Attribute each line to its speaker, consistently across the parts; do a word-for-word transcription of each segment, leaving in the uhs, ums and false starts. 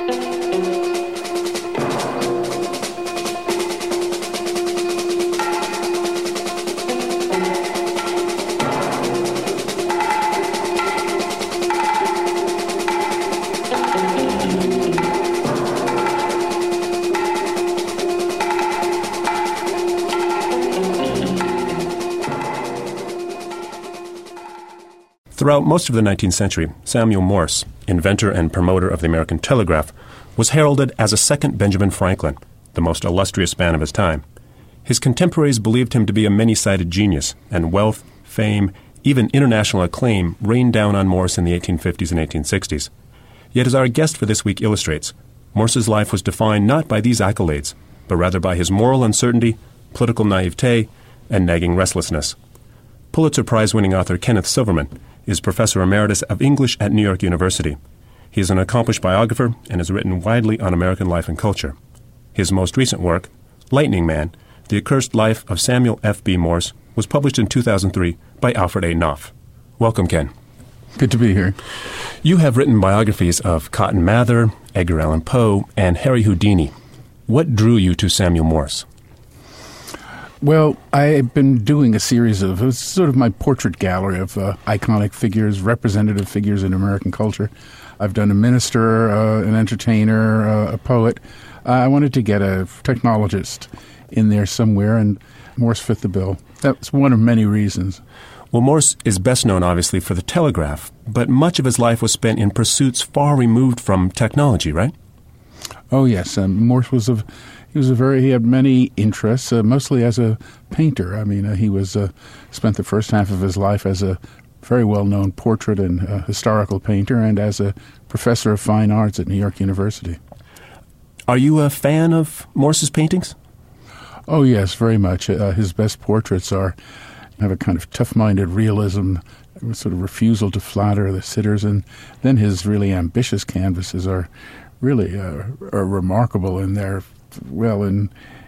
Speaker 1: Throughout most of the nineteenth century, Samuel Morse, inventor and promoter of the American telegraph, was heralded as a second Benjamin Franklin, the most illustrious man of his time. His contemporaries believed him to be a many-sided genius, and wealth, fame, even international acclaim rained down on Morse in the eighteen fifties and eighteen sixties. Yet, as our guest for this week illustrates, Morse's life was defined not by these accolades, but rather by his moral uncertainty, political naivete, and nagging restlessness. Pulitzer Prize-winning author Kenneth Silverman is Professor Emeritus of English at New York University. He is an accomplished biographer and has written widely on American life and culture. His most recent work, Lightning Man, The Accursed Life of Samuel F B. Morse, was published in two thousand three by Alfred A. Knopf. Welcome, Ken.
Speaker 2: Good to be here.
Speaker 1: You have written biographies of Cotton Mather, Edgar Allan Poe, and Harry Houdini. What drew you to Samuel Morse?
Speaker 2: Well, I've been doing a series of, it's sort of my portrait gallery of uh, iconic figures, representative figures in American culture. I've done a minister, uh, an entertainer, uh, a poet. Uh, I wanted to get a technologist in there somewhere, and Morse fit the bill. That's one of many reasons.
Speaker 1: Well, Morse is best known, obviously, for the telegraph, but much of his life was spent in pursuits far removed from technology, right?
Speaker 2: Oh, yes. Um, Morse was a... He was a very. He had many interests, uh, mostly as a painter. I mean, uh, he was uh, spent the first half of his life as a very well-known portrait and uh, historical painter, and as a professor of fine arts at New York University.
Speaker 1: Are you a fan of Morse's paintings?
Speaker 2: Oh yes, very much. Uh, his best portraits are have a kind of tough-minded realism, sort of refusal to flatter the sitters, and then his really ambitious canvases are really uh, are remarkable in their. Well, in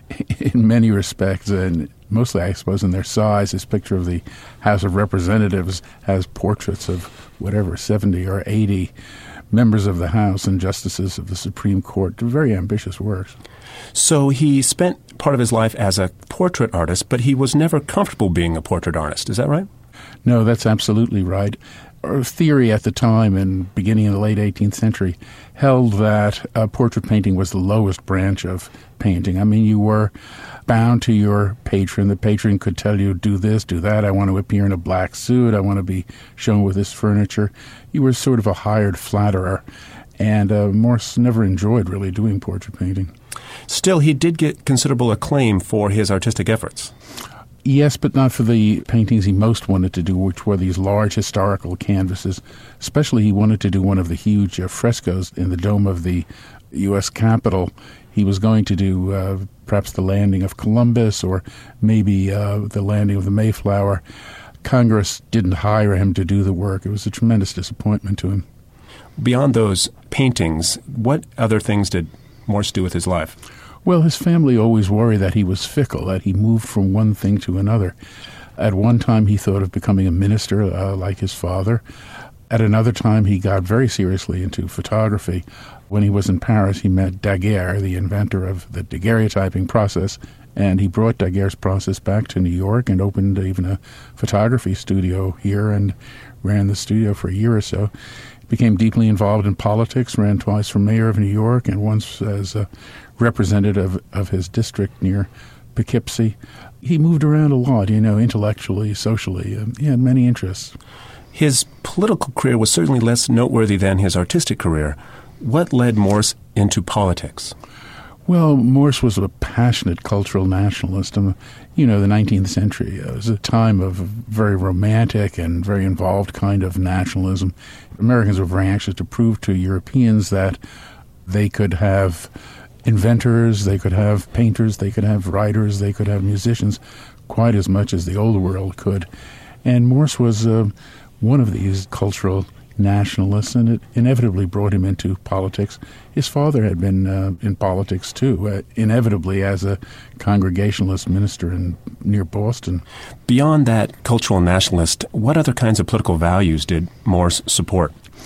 Speaker 2: in many respects, and mostly, I suppose, in their size. His picture of the House of Representatives has portraits of whatever, seventy or eighty members of the House and justices of the Supreme Court. Very ambitious works.
Speaker 1: So he spent part of his life as a portrait artist, but he was never comfortable being a portrait artist. Is that right?
Speaker 2: No, that's absolutely right. Our theory at the time, and beginning in the late eighteenth century, held that uh, portrait painting was the lowest branch of painting. I mean, you were bound to your patron. The patron could tell you, do this, do that. I want to appear in a black suit. I want to be shown with this furniture. You were sort of a hired flatterer. And uh, Morse never enjoyed really doing portrait painting.
Speaker 1: Still, he did get considerable acclaim for his artistic efforts.
Speaker 2: Yes, but not for the paintings he most wanted to do, which were these large historical canvases. Especially he wanted to do one of the huge uh, frescoes in the dome of the U S Capitol. He was going to do uh, perhaps the landing of Columbus, or maybe uh, the landing of the Mayflower. Congress didn't hire him to do the work. It was a tremendous disappointment to him.
Speaker 1: Beyond those paintings, what other things did Morse do with his life?
Speaker 2: Well, his family always worried that he was fickle, that he moved from one thing to another. At one time, he thought of becoming a minister uh, like his father. At another time, he got very seriously into photography. When he was in Paris, he met Daguerre, the inventor of the daguerreotyping process, and he brought Daguerre's process back to New York and opened even a photography studio here and ran the studio for a year or so. Became deeply involved in politics, ran twice for mayor of New York and once as a representative of his district near Poughkeepsie. He moved around a lot, you know, intellectually, socially. Uh, he had many interests.
Speaker 1: His political career was certainly less noteworthy than his artistic career. What led Morse into politics?
Speaker 2: Well, Morse was a passionate cultural nationalist. And, you know, the nineteenth century uh, was a time of very romantic and very involved kind of nationalism. Americans were very anxious to prove to Europeans that they could have inventors, they could have painters, they could have writers, they could have musicians, quite as much as the old world could. And Morse was uh, one of these cultural nationalists, and it inevitably brought him into politics. His father had been uh, in politics too, uh, inevitably as a Congregationalist minister in near Boston.
Speaker 1: Beyond that cultural nationalist, what other kinds of political values did Morse support?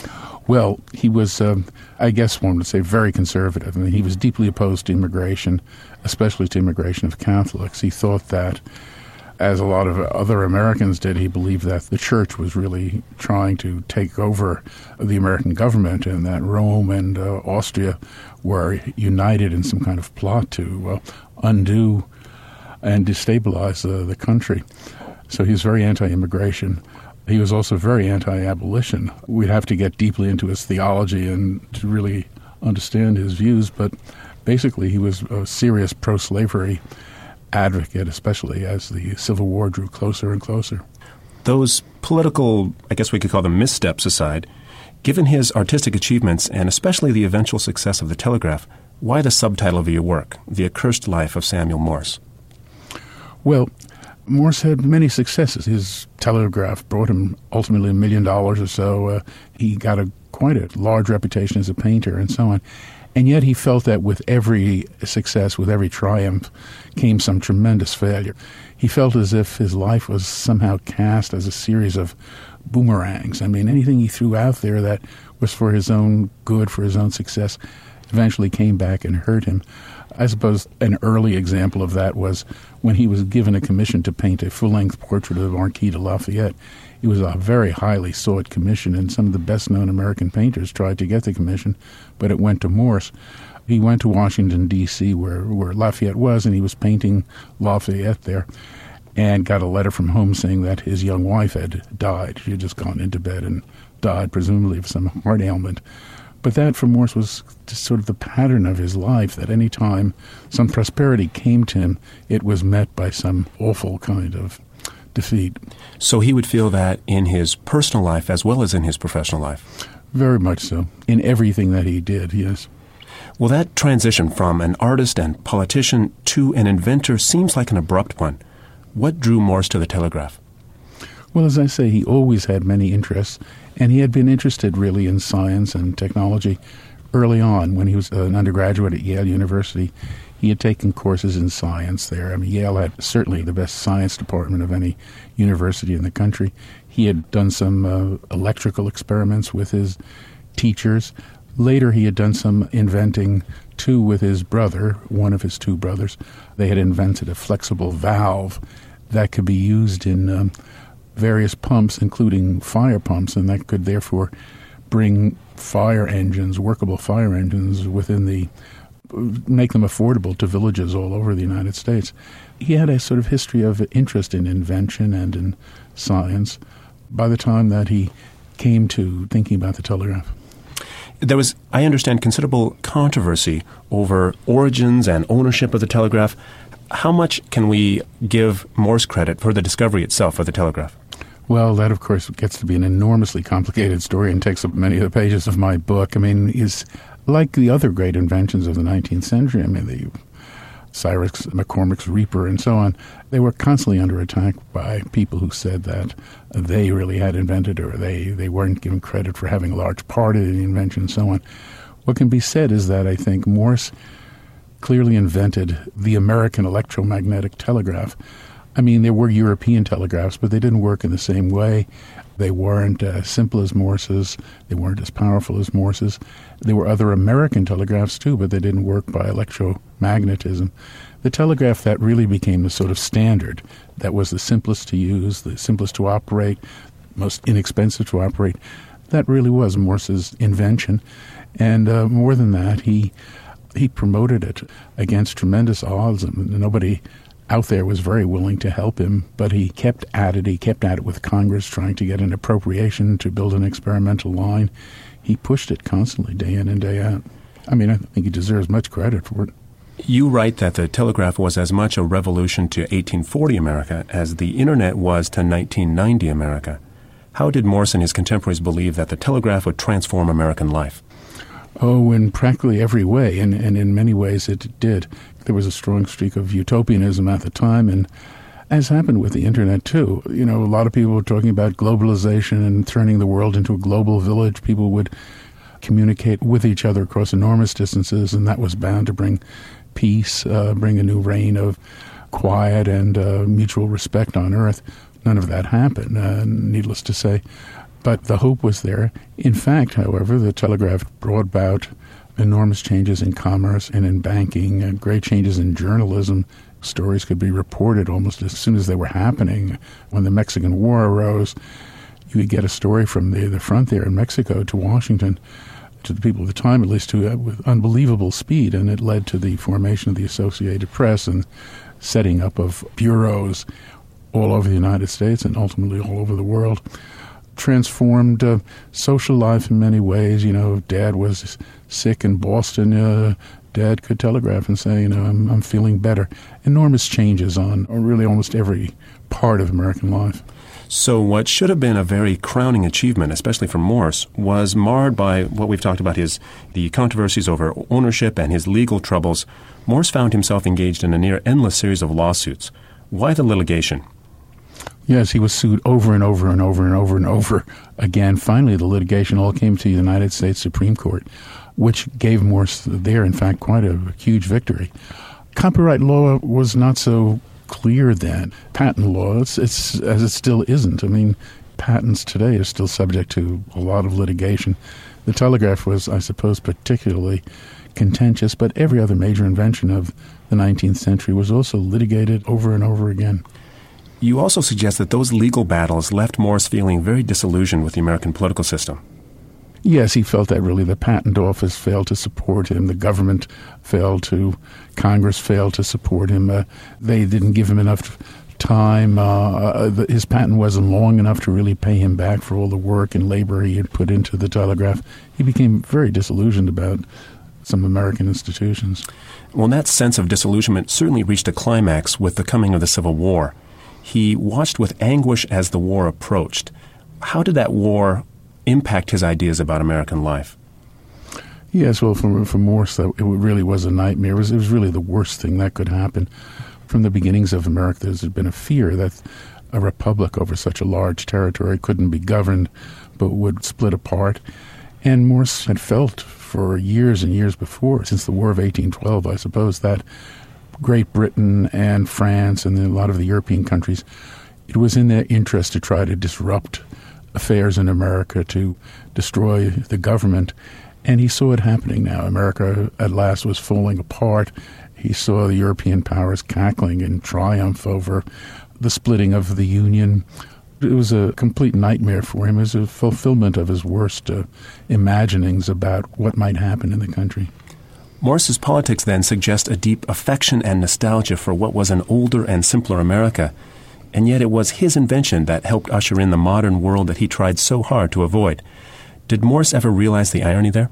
Speaker 2: Well, he was, um, I guess one would say, very conservative. I mean, he was deeply opposed to immigration, especially to immigration of Catholics. He thought that, as a lot of other Americans did, he believed that the church was really trying to take over the American government, and that Rome and uh, Austria were united in some kind of plot to uh, undo and destabilize uh, the country. So he was very anti-immigration. He was also very anti-abolition. We'd have to get deeply into his theology and to really understand his views, but basically he was a serious pro-slavery advocate, especially as the Civil War drew closer and closer.
Speaker 1: Those political, I guess we could call them missteps aside, given his artistic achievements and especially the eventual success of the Telegraph, why the subtitle of your work, The Accursed Life of Samuel Morse?
Speaker 2: Well, Morse had many successes. His Telegraph brought him ultimately a million dollars or so. Uh, he got a quite a large reputation as a painter and so on. And yet he felt that with every success, with every triumph, came some tremendous failure. He felt as if his life was somehow cast as a series of boomerangs. I mean, anything he threw out there that was for his own good, for his own success, eventually came back and hurt him. I suppose an early example of that was when he was given a commission to paint a full-length portrait of the Marquis de Lafayette. It was a very highly sought commission, and some of the best-known American painters tried to get the commission, but it went to Morse. He went to Washington, D C, where, where Lafayette was, and he was painting Lafayette there, and got a letter from home saying that his young wife had died. She had just gone into bed and died, presumably of some heart ailment. But that, for Morse, was just sort of the pattern of his life, that any time some prosperity came to him, it was met by some awful kind of defeat.
Speaker 1: So he would feel that in his personal life as well as in his professional life?
Speaker 2: Very much so. In everything that he did, yes.
Speaker 1: Well, that transition from an artist and politician to an inventor seems like an abrupt one. What drew Morse to the Telegraph?
Speaker 2: Well, as I say, he always had many interests, and he had been interested really in science and technology early on. When he was an undergraduate at Yale University, he had taken courses in science there. I mean, Yale had certainly the best science department of any university in the country. He had done some uh, electrical experiments with his teachers. Later, he had done some inventing, too, with his brother, one of his two brothers. They had invented a flexible valve that could be used in um, various pumps, including fire pumps, and that could therefore bring fire engines, workable fire engines, within the, make them affordable to villages all over the United States. He had a sort of history of interest in invention and in science by the time that he came to thinking about the telegraph.
Speaker 1: There was, I understand, considerable controversy over origins and ownership of the telegraph. How much can we give Morse credit for the discovery itself of the telegraph?
Speaker 2: Well, that, of course, gets to be an enormously complicated story and takes up many of the pages of my book. I mean, he's like the other great inventions of the nineteenth century. I mean, the Cyrus McCormick's Reaper and so on, they were constantly under attack by people who said that they really had invented or they, they weren't given credit for having a large part of the invention and so on. What can be said is that I think Morse clearly invented the American electromagnetic telegraph. I mean, there were European telegraphs, but they didn't work in the same way. They weren't as simple as Morse's. They weren't as powerful as Morse's. There were other American telegraphs, too, but they didn't work by electromagnetism. The telegraph that really became the sort of standard, that was the simplest to use, the simplest to operate, most inexpensive to operate, that really was Morse's invention. And uh, more than that, he he promoted it against tremendous odds, and nobody out there was very willing to help him, but he kept at it. He kept at it with Congress, trying to get an appropriation to build an experimental line. He pushed it constantly, day in and day out. I mean, I think he deserves much credit for it.
Speaker 1: You write that the telegraph was as much a revolution to eighteen forty America as the Internet was to nineteen ninety America. How did Morse and his contemporaries believe that the telegraph would transform American life?
Speaker 2: Oh, in practically every way, and, and in many ways it did. There was a strong streak of utopianism at the time, and as happened with the Internet, too. You know, a lot of people were talking about globalization and turning the world into a global village. People would communicate with each other across enormous distances, and that was bound to bring peace, uh, bring a new reign of quiet and uh, mutual respect on Earth. None of that happened, uh, needless to say. But the hope was there. In fact, however, the telegraph brought about enormous changes in commerce and in banking, and great changes in journalism. Stories could be reported almost as soon as they were happening. When the Mexican War arose, you could get a story from the, the front there in Mexico to Washington, to the people at the time at least, to, uh, with unbelievable speed, and it led to the formation of the Associated Press and setting up of bureaus all over the United States and ultimately all over the world. Transformed uh, social life in many ways. You know, if Dad was sick in Boston, uh, Dad could telegraph and say, you know, I'm, I'm feeling better. Enormous changes on really almost every part of American life.
Speaker 1: So what should have been a very crowning achievement, especially for Morse, was marred by what we've talked about, his the controversies over ownership and his legal troubles. Morse found himself engaged in a near endless series of lawsuits. Why the litigation?
Speaker 2: Yes, he was sued over and over and over and over and over again. Finally, the litigation all came to the United States Supreme Court, which gave Morse there, in fact, quite a huge victory. Copyright law was not so clear then. Patent law, it's, it's as it still isn't. I mean, patents today are still subject to a lot of litigation. The telegraph was, I suppose, particularly contentious, but every other major invention of the nineteenth century was also litigated over and over again.
Speaker 1: You also suggest that those legal battles left Morse feeling very disillusioned with the American political system.
Speaker 2: Yes, he felt that really the patent office failed to support him. The government failed to, Congress failed to support him. Uh, they didn't give him enough time. Uh, the, his patent wasn't long enough to really pay him back for all the work and labor he had put into the telegraph. He became very disillusioned about some American institutions.
Speaker 1: Well, that sense of disillusionment certainly reached a climax with the coming of the Civil War. He watched with anguish as the war approached. How did that war impact his ideas about American life?
Speaker 2: Yes, well, for, for Morse, it really was a nightmare. It was, it was really the worst thing that could happen. From the beginnings of America, there's been a fear that a republic over such a large territory couldn't be governed, but would split apart. And Morse had felt for years and years before, since the War of eighteen twelve, I suppose, that Great Britain and France and a lot of the European countries, it was in their interest to try to disrupt affairs in America, to destroy the government. And he saw it happening now. America at last was falling apart. He saw the European powers cackling in triumph over the splitting of the Union. It was a complete nightmare for him. It was a fulfillment of his worst uh, imaginings about what might happen in the country.
Speaker 1: Morse's politics then suggest a deep affection and nostalgia for what was an older and simpler America, and yet it was his invention that helped usher in the modern world that he tried so hard to avoid. Did Morse ever realize the irony there?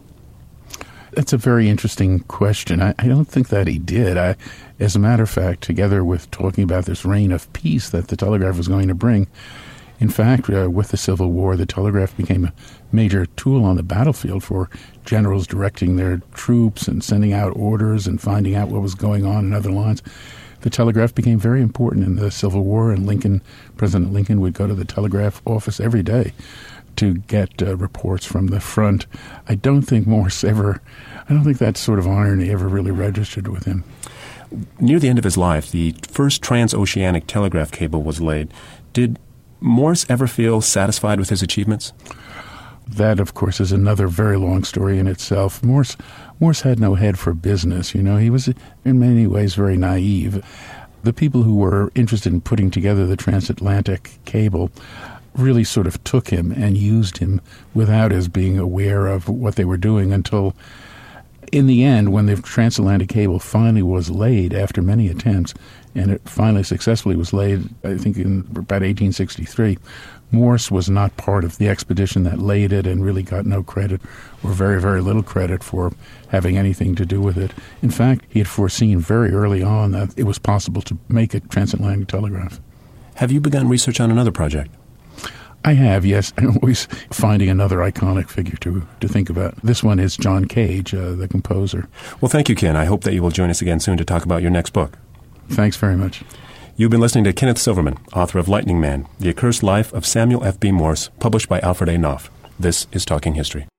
Speaker 2: That's a very interesting question. I, I don't think that he did. I, as a matter of fact, together with talking about this reign of peace that the telegraph was going to bring, in fact, uh, with the Civil War, the telegraph became a major tool on the battlefield for generals directing their troops and sending out orders and finding out what was going on in other lines. The telegraph became very important in the Civil War, and Lincoln, President Lincoln would go to the telegraph office every day to get uh, reports from the front. I don't think Morse ever, I don't think that sort of irony ever really registered with him.
Speaker 1: Near the end of his life, the first transoceanic telegraph cable was laid. Did Morse ever feel satisfied with his achievements?
Speaker 2: That, of course, is another very long story in itself. Morse, Morse had no head for business. You know, he was in many ways very naive. The people who were interested in putting together the transatlantic cable really sort of took him and used him without his being aware of what they were doing until, in the end, when the transatlantic cable finally was laid after many attempts, and it finally successfully was laid, I think, in about eighteen sixty-three, Morse was not part of the expedition that laid it and really got no credit, or very, very little credit, for having anything to do with it. In fact, he had foreseen very early on that it was possible to make a transatlantic telegraph.
Speaker 1: Have you begun research on another project?
Speaker 2: I have, yes. I'm always finding another iconic figure to, to think about. This one is John Cage, uh, the composer.
Speaker 1: Well, thank you, Ken. I hope that you will join us again soon to talk about your next book.
Speaker 2: Thanks very much.
Speaker 1: You've been listening to Kenneth Silverman, author of Lightning Man, The Accursed Life of Samuel F B. Morse, published by Alfred A. Knopf. This is Talking History.